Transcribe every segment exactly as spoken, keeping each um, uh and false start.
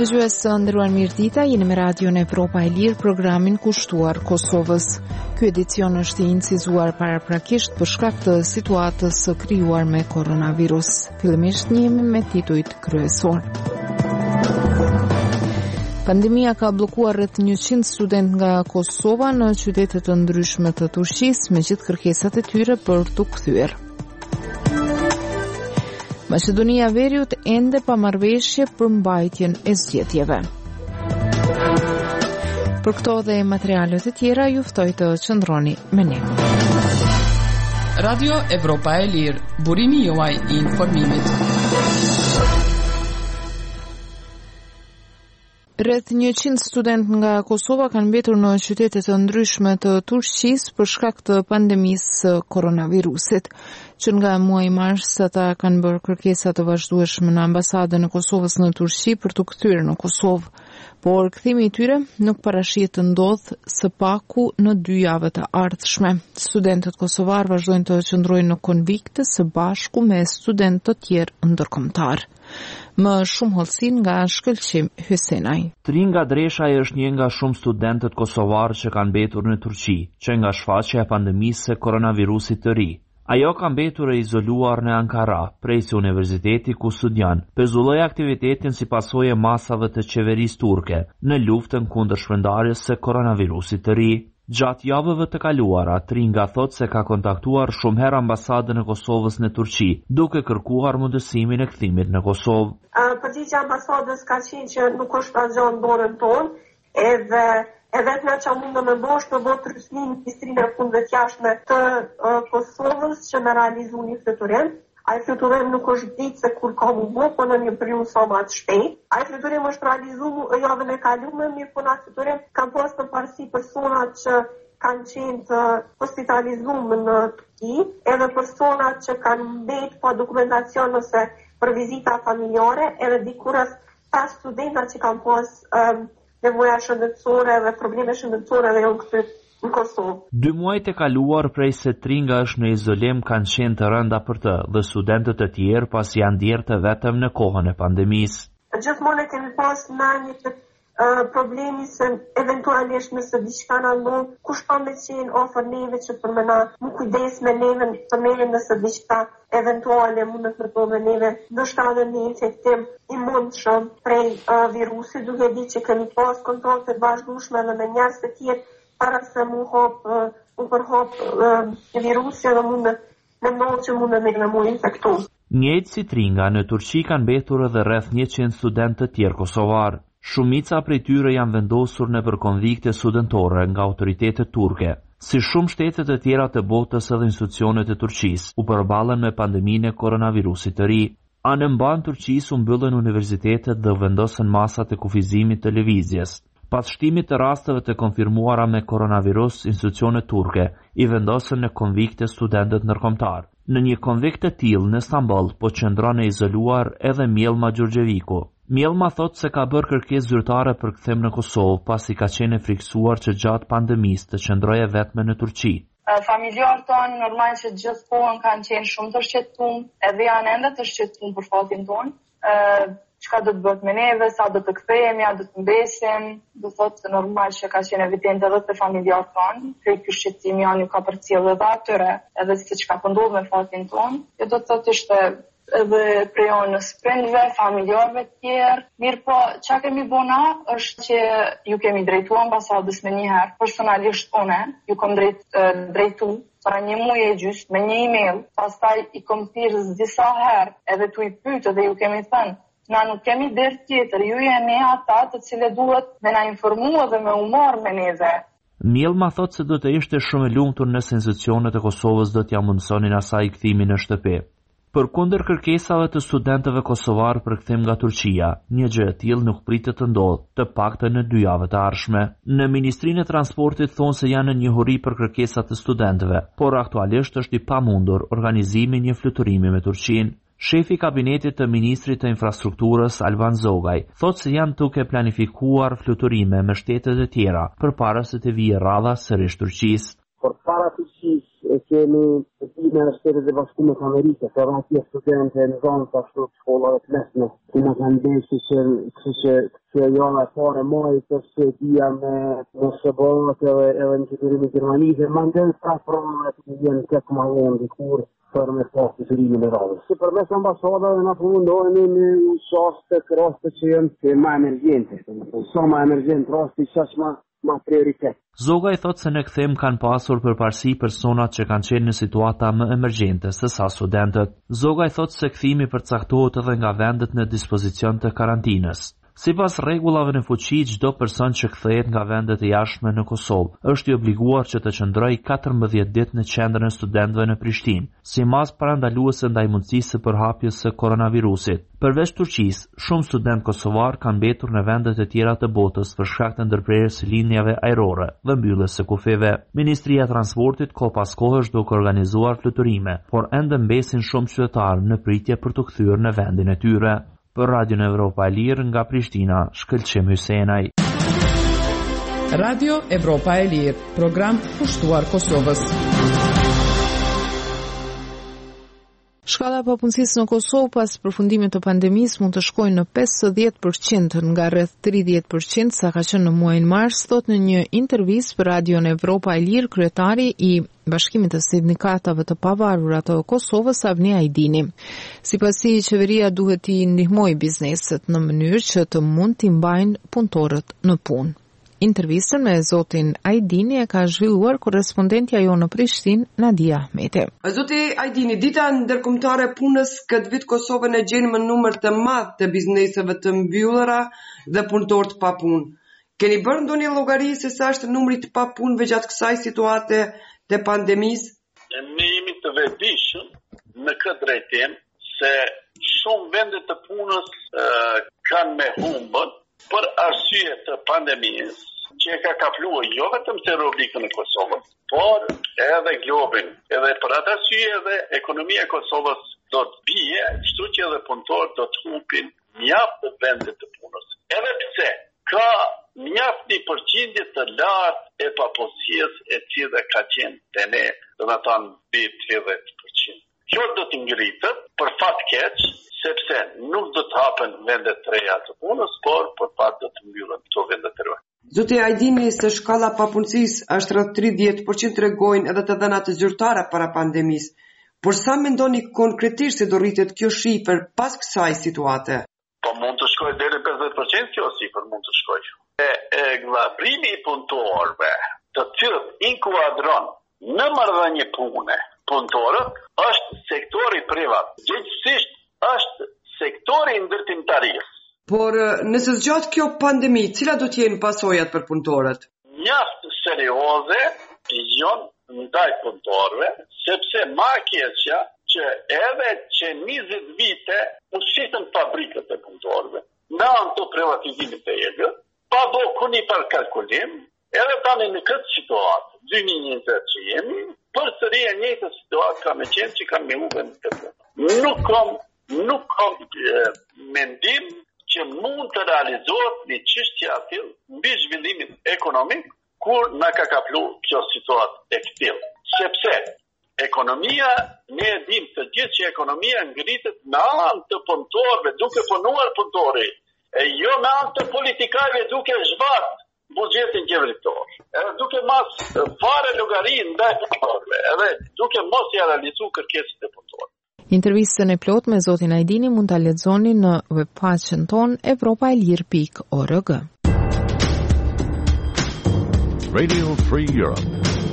Dëgjues të nderuar, mirëdita, jeni me Radion Evropa e Lirë, programin kushtuar Kosovës. Ky edicion është i incizuar paraprakisht për shkak të situatës së krijuar me koronavirus. Fillimisht njihemi me titujt kryesor. Pandemia ka bllokuar rreth njëqind student nga Kosova në qytete të ndryshme të Turqisë, me gjithë kërkesat e tyre për t'u kthyer. Maqedonia e Veriut ende pa marrëveshje për mbajtjen e zgjedhjeve. Për këto dhe materialet e tjera ju ftoj të qëndroni me ne. Radio Evropa e Lirë, burimi juaj i informimit. Rreth njëqind student nga Kosova kanë mbetur në qytete të ndryshme të Turqisë për shkak të pandemisë së koronavirusit. Që nga muaji mars ata kanë bërë kërkesa të vazhdueshme në ambasadën e Kosovës në Turqi për t'u kthyer në Kosovë, por kthimi i tyre nuk parashihet të ndodhë së paku në dy javë të ardhshme. Studentët kosovar vazhdojnë të qëndrojnë në konvikte së bashku me studentë të tjerë ndërkombëtar. Më shumë hollësin nga Shkëlqim Hysenaj. Tringa Dreshaj është një nga shumë studentët kosovarë që kanë mbetur në Turqi, që nga shfaqja e pandemisë së koronavirusit të ri. Ajo ka mbetur e izoluar në Ankara, prej si universiteti ku studion, pezulloi aktivitetin si pasojë masave të qeverisë turke në luftën kundër shpërndarjes së koronavirusit të ri. Gjatë javëve të kaluara, Tringa thot se ka kontaktuar shumë herë ambasadën e Kosovës në Turqi, duke kërkuar mundësimin e kthimit në Kosovë. Uh, Përgjigjja ambasadës ka qenë që nuk është pasgjon dorën tonë, edhe e vetëm që mundë me bosh të botë rysnin Ministrinë e Fundeve të Jashtme të uh, Kosovës që me realizu një fluturim. Ai fluturim nuk është ditë se kur ka mu bo, po në një periudhë sa më të shpejt. Ai fluturim është realizu javën e kaluar, mirë po në atë fluturim kanë pas të parësi personat që kanë qenë të hospitalizuar në Turqi, edhe personat që kanë mbet pa dokumentacion ose për vizita familjare, edhe dikurës ta studenta që kanë pas um, nevoja shëndetësore dhe probleme shëndetësore dhe janë këtu në Kosovë. Dy muajt e kaluar prej se Tringa është në izolim kanë qenë të rënda për të dhe studentët e tjerë pas janë djerë të vetëm në kohën e pandemisë. Gjithmonë kemi pas në një të uh, problemi se eventualisht nëse diçka na ndodh, kush ka me qenë ofër neve që për mëna më kujdes me neve për neve nëse diçka eventuale mund të ndodhë me neve, ndoshta edhe një infektim i mundshëm prej uh, virusit, duke ditë që kemi pas kontakte të vazhdueshme edhe me njerëz të tjerë para se mu hop, uh, mu përhop uh, virusi dhe mund në ndodhë që mund në me mu infektu. Njëjtë si Tringa, në Turqi kanë mbetur edhe rreth njëqind studentë të tjerë kosovar. Shumica prej tyre janë vendosur në për konvikte studentore nga autoritetet turke. Si shumë shtetet e tjera të botës edhe institucionet e Turqisë, u përballen me pandeminë e koronavirusit të ri. Anë mban Turqisë u mbyllën universitetet dhe vendosën masat e kufizimit të lëvizjes. Pas shtimit të rasteve të konfirmuara me koronavirus, institucionet turke i vendosën në konvikte studentët ndërkombëtar. Në një konvikt të tillë në Stamboll po qëndron e izoluar edhe Mjelma Gjurgjeviku. Mjelma thot se ka bërë kërkesë zyrtare për kthim në Kosovë pasi ka qenë e friksuar që gjatë pandemisë të qëndroje vetme në Turqi. Familjarët tonë normal që gjithë kohën kanë qenë shumë të shqetësuar, edhe janë ende të shqetësuar për fatin tonë. Çka do të bëhet me neve, sa do të kthehemi, a do të mbesim, do thotë normal që ka qenë evident edhe te familjarët tonë, që ky shqetësim janë ka përcjellë edhe atyre, edhe se çka po ndodh me fatin tonë. Jo do të thotë ishte edhe prej anës prindve, familjarëve të tjerë. Mirë po, çka kemi bëna është që ju kemi drejtuar ambasadës me një herë, personalisht unë, ju kam drejt, drejtu para një muaji e gjysmë me një email, pastaj i kam thirrë disa herë edhe tu i pyetë dhe ju kemi thënë na nuk kemi derë tjetër, ju jeni ata të cilët duhet me na informua dhe me u marrë me neve. Mjelma thot se do të ishte shumë e lumtur nëse institucionet e Kosovës do t'ja mundësonin asaj kthimin në shtëpi. Përkundër kërkesave të studentëve kosovar për kthim nga Turqia, një gjë e tillë nuk pritet të ndodhë, të paktën në dy javët e ardhshme. Në Ministrinë e Transportit thonë se janë në njohuri për kërkesat e studentëve, por aktualisht është i pamundur organizimi një fluturimi me Turqinë. Shefi kabinetit të ministrit të infrastrukturës Alban Zogaj thot se janë duke planifikuar fluturime me shtetet e tjera përpara se të vijë radha sërish Turqisë. Përpara Turqisë kemi me Shtetet e Bashkuara të Amerikës, ka rënë pjesë studente në zonë të ashtu të shkollave të mesme. Që më kanë beshi që kështu që që jona e pare majtë është dia me në shëbërët edhe edhe në qytetin e Gjermanisë, ma ndën pra provë të vjenë të këma vëmë dikur për me pas të qërimin e radhës. Si për mes ambasadave na përmundohemi në qaste të raste që jenë të ma emergjente, sa ma emergjent rasti qash ma ma prioritet. Zoga i thot se në kthem kanë pasur përparësi personat që kanë qenë në situata më emergjente se sa studentët. Zoga i thot se kthimi përcaktohet edhe nga vendet në dispozicion të karantinës. Sipas rregullave në fuqi, çdo person që kthehet nga vendet e jashtme në Kosovë është i obliguar që të qëndrojë katërmbëdhjetë ditë në qendrën e studentëve në Prishtinë, si masë parandaluese ndaj mundësisë së përhapjes së koronavirusit. Përveç Turqisë, shumë studentë kosovar kanë mbetur në vendet e tjera të botës për shkak të ndërprerjes së linjave ajrore dhe mbylljes së kufeve. Ministria e Transportit kohë pas kohë është duke organizuar fluturime, por ende mbesin shumë qytetarë në pritje për të kthyer në vendin e tyre. Për Radio Evropa e Lirë nga Prishtina, Shkëlqim Hysenaj. Radio Evropa e Lirë, program kushtuar Kosovës. Shkalla e papunësisë në Kosovë pas përfundimit të pandemisë mund të shkojë në pesëdhjetë përqind nga rreth tridhjetë përqind sa ka qenë në muajin mars, thot në një intervistë për Radion Evropa e Lirë kryetari i Bashkimit të Sindikatave të Pavarura të Kosovës, Avni Ajdini. Sipas tij, qeveria duhet t'i ndihmojë bizneset në mënyrë që të mund t'i mbajnë punëtorët në punë. Intervistën me zotin Ajdini e ka zhvilluar korrespondentja jo në Prishtinë, Nadia Ahmeti. Zoti Ajdini, dita ndërkombëtare e punës këtë vit Kosovën e gjen me numër të madh të bizneseve të mbyllura dhe punëtorë të papunë. Keni bërë ndonjë llogari se sa është numri të papunëve gjatë kësaj situate të pandemisë? Ne jemi të vetëdijshëm në këtë drejtim se shumë vende të punës uh, kanë me humbën për arsye të pandemisë që e ka kapluar jo vetëm të Republikën e Kosovës, por edhe globin. Edhe për atë arsye edhe ekonomia e Kosovës do të bie, kështu që edhe punëtorët do të humbin mjaft vende të punës. Edhe pse ka mjaft një përqindje të lartë e papunësisë e cila ka qenë te ne, do të thonë mbi tridhjetë përqind. Kjo do të ngritet për fat keq, sepse nuk do të hapen vende të reja të punës, por për fat do të mbyllen këto vende të reja. Zoti Ajdini, se shkalla papunësisë është rreth tridhjetë përqind tregojnë edhe të dhënat zyrtare para pandemisë. Por sa mendoni konkretisht se do rritet kjo shifër pas kësaj situate? Po mund të shkojë deri në pesëdhjetë përqind kjo shifër mund të shkojë. E, e vllavrimi i punëtorëve, të cilët inkuadron në marrëdhënie pune punëtorët, është sektori privat. Gjithsesi është sektori i ndërtimtarisë. Por nëse zgjat kjo pandemi, cila do të jenë pasojat për punëtorët? Mjaft serioze janë ndaj punëtorëve, sepse ma keqja që edhe që njëzet vite ushtritën fabrikët e punëtorëve, në anë të privatizimit të egë, pa do kuni për kalkulim, edhe tani në këtë situatë, dy mijë e njëzet që jemi, për sëri e njëjtë situatë ka me qenë që kam me uve në të punë. Nuk kam, nuk kam e, mendim që mund të realizohet një çështje aty mbi zhvillimin ekonomik kur na ka kaplu kjo situatë e këtillë. Sepse ekonomia, ne e dim të gjithë që ekonomia ngritet në anë të punëtorëve duke punuar punëtori, e jo në anë të politikarëve duke zhvat buxhetin qeveritor. Edhe duke mas fare llogari ndaj punëtorëve, edhe duke mos ia realizuar kërkesat e punëtorëve. Intervistën e plot me zotin Ajdini mund ta lexoni në webpaqen ton evropaelir pikë org. Radio Free Europe.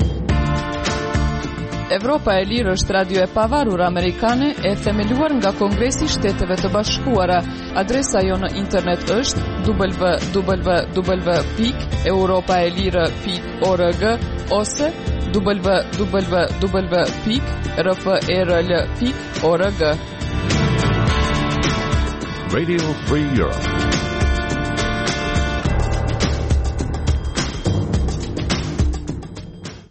Evropa e Lirë është radio e pavarur amerikane e themeluar nga Kongresi i Shteteve të Bashkuara. Adresa jo në internet është w w w pikë europaelire pikë org ose w w w pikë r f e r l pikë org. Radio Free Europe.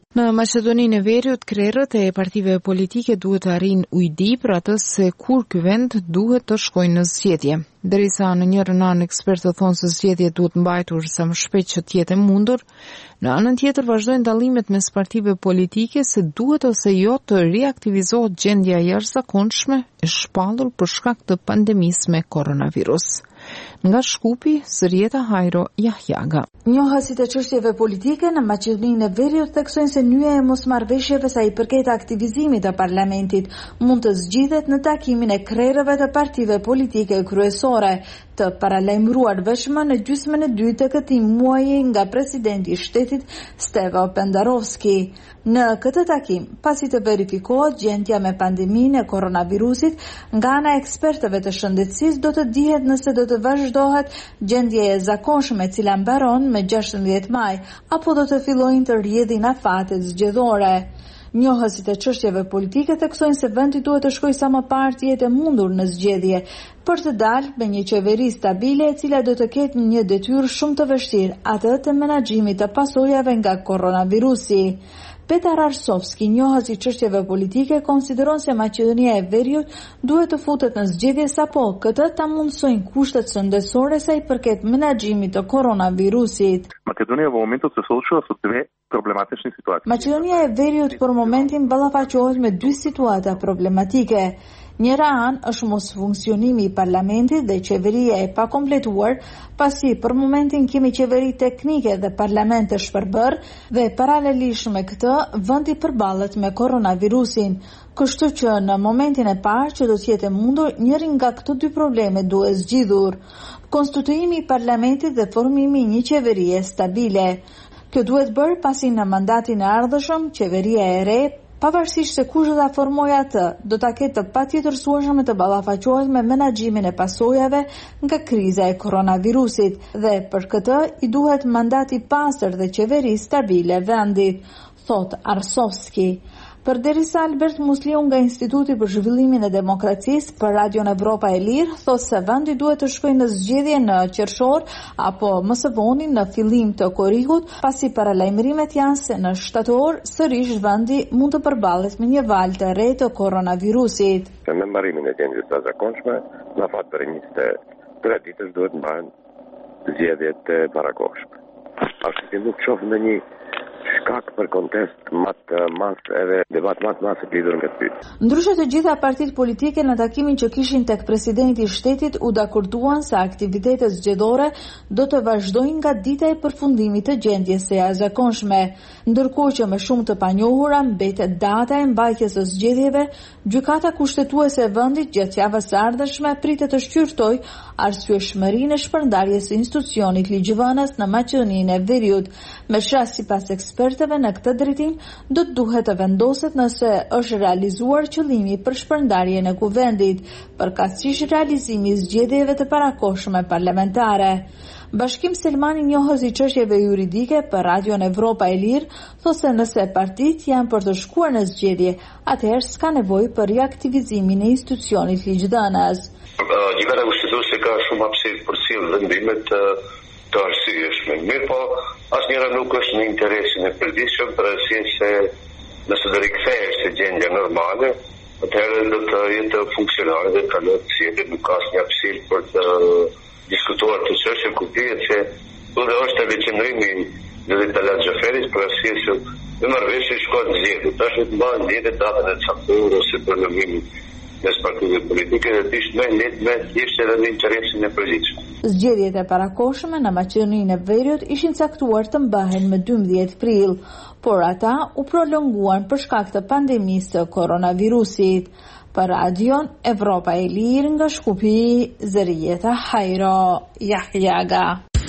Në Maqedoninë e Veriut, krerët e partive politike duhet të arrijnë ujdi për atë se kur ky vend duhet të shkojnë në zgjedhje. Derisa në njërën anë ekspertët thonë se zgjedhjet duhet mbajtur sa më shpejt që të jetë e mundur, në anën tjetër vazhdojnë dallimet mes partive politike se duhet ose jo të riaktivizohet gjendja e jashtëzakonshme e shpallur për shkak të pandemisë me koronavirus. Nga Shkupi, Zërieta Hajro Jahjaga. Njohësit e çështjeve politike në Maqedoninë e Veriut theksojnë se nyja e mosmarrveshjeve sa i përket aktivizimit të parlamentit mund të zgjidhet në takimin e krerëve të partive politike kryesore, të paralajmëruar vetëm në gjysmën e dytë të këtij muaji nga presidenti i shtetit Stevo Pendarovski. Në këtë takim, pasi të verifikohet gjendja me pandeminë e koronavirusit, nga ana e ekspertëve të shëndetësisë do të dihet nëse do të vazhdohet gjendja e zakonshme e cila mbaron me gjashtëdhjetë maj, apo do të fillojnë të rrjedhin afatet zgjedhore. Njohësit e çështjeve politike theksojnë se vendi duhet të shkojë sa më parë të jetë e mundur në zgjedhje për të dalë me një qeveri stabile e cila do të ketë një detyrë shumë të vështirë, atë të menaxhimit të pasojave nga koronavirusi. Petar Arsovski, njohës i çështjeve politike, konsideron se Maqedonia e Veriut duhet të futet në zgjedhje sapo këtë ta mundsojnë kushtet shëndetësore sa i përket menaxhimit të koronavirusit. Македонија во моментот се соочува со две проблематични ситуации. Maqedonia e Veriut për momentin ballafaqohet me dy situata problematike. Njëra anë është mos funksionimi i parlamentit dhe qeveria e pakompletuar, pasi për momentin kemi qeveri teknike dhe parlament të shpërbër dhe paralelisht me këtë vendi përballet me koronavirusin. Kështu që në momentin e parë që do të jetë mundur, njëri nga këto dy probleme duhet zgjidhur: konstituimi i parlamentit dhe formimi i një qeverie stabile. Kjo duhet bërë pasi në mandatin e ardhshëm qeveria e re, pavarësisht se kush do ta formojë atë, do ta ketë të patjetërsueshme të ballafaqohet me menaxhimin e pasojave nga kriza e koronavirusit dhe për këtë i duhet mandat i pastër dhe qeveri stabile vendit, thot Arsovski. Përderisa Albert Musliu nga Instituti për Zhvillimin e Demokracisë për Radion Evropa e Lirë thotë se vendi duhet të shkojë në zgjedhje në qershor apo më së voni në fillim të korrikut, pasi paralajmërimet janë se në shtator sërish vendi mund të përballet me një valë të re të koronavirusit. Me mbarimin e gjendjes së zakonshme, në fat perimisë tre ditësh duhet mbahen zgjedhjet e parakohshme. Ashtu që nuk shoh në një shkak për kontest matë masë edhe debat matë masë të lidhur nga ty. Ndryshe të gjitha partitë politike në takimin që kishin tek presidenti i shtetit u dakorduan se aktivitetet zgjedhore do të vazhdojnë nga dita e përfundimit të gjendjes së jashtëzakonshme, ndërkohë që me shumë të panjohura mbetet data e mbajtjes së zgjedhjeve, gjykata kushtetuese e vendit gjatë javës së ardhshme pritet të shqyrtojë arsyeshmërinë e shpërndarjes së institucionit ligjvënës në Maqedoninë e Veriut, me shas sipas ekspertëve në këtë drejtim do të duhet të vendoset nëse është realizuar qëllimi për shpërndarjen e kuvendit, përkatësisht realizimi i zgjedhjeve të parakohshme parlamentare. Bashkim Selmani, njohës i çështjeve juridike për Radion Evropa e Lirë, thotë se nëse partitë janë për të shkuar në zgjedhje, atëherë s'ka nevojë për riaktivizimin e institucionit ligjdhënës. Gjykata kushtetuese ka shumë hapësirë për sjellë vendimet të arsyeshme. Mirë po, asnjëra nuk është në interesin e përditshëm për arsye se nëse do rikthehesh te gjendja normale, atëherë do të jetë funksionale dhe kalon si edhe nuk ka asnjë hapësirë për të diskutuar të çështje ku dihet se do të është veçëndrimi dhe Talat Xhaferit për arsye se në marrëveshje shkohet zgjedhje. Tash do të mbahen zgjedhjet datën e caktuar ose për nënvimin mes partive politike dhe tisht me letë me thjesht edhe në interesin e përditshëm. Zgjedhjet e parakohshme në Maqedoninë e Veriut ishin caktuar të mbahen më dymbëdhjetë prill, por ata u prolonguan për shkak të pandemisë së koronavirusit. Për Radion Evropa e Lirë nga Shkupi, Zërieta Hajro Jahjaga.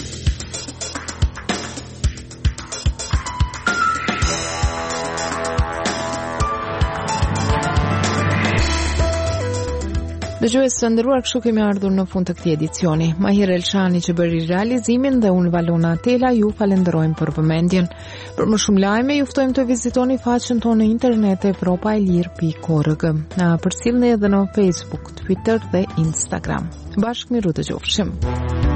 Dëgjues të nderuar, kështu kemi ardhur në fund të këtij edicioni. Mahir Elshani që bëri realizimin dhe unë Valona Tela ju falenderojmë për vëmendjen. Për më shumë lajme ju ftojmë të vizitoni faqen tonë në internet evropa e lirë pikë org. Na përcjellni edhe në Facebook, Twitter dhe Instagram. Bashkë miru të gjofshim.